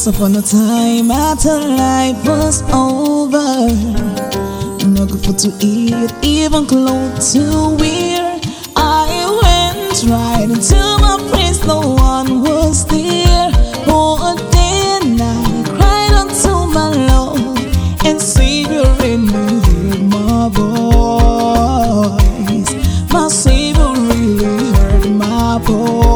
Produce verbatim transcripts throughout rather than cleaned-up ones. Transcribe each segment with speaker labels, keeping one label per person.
Speaker 1: Once upon a time, after life was over, no good food to eat, even clothes to wear. I went right into my place, no one was there. Oh, then I cried unto my Lord and Savior, and He heard my voice. My Savior really heard my voice.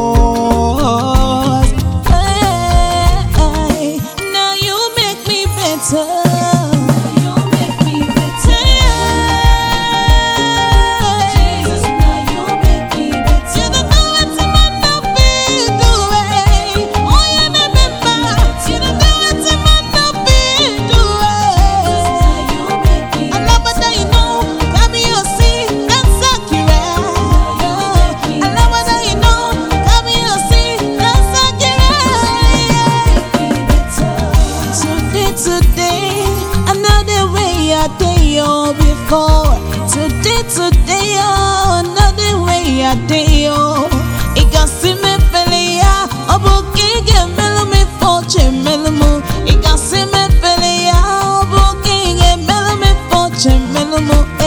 Speaker 1: Today, today, oh, another way I day, oh. It can see me feel ya, oh, bookie, get me, let me fortune, me, let me. It can see me feel ya, oh, bookie, get me, let me fortune, me, let me.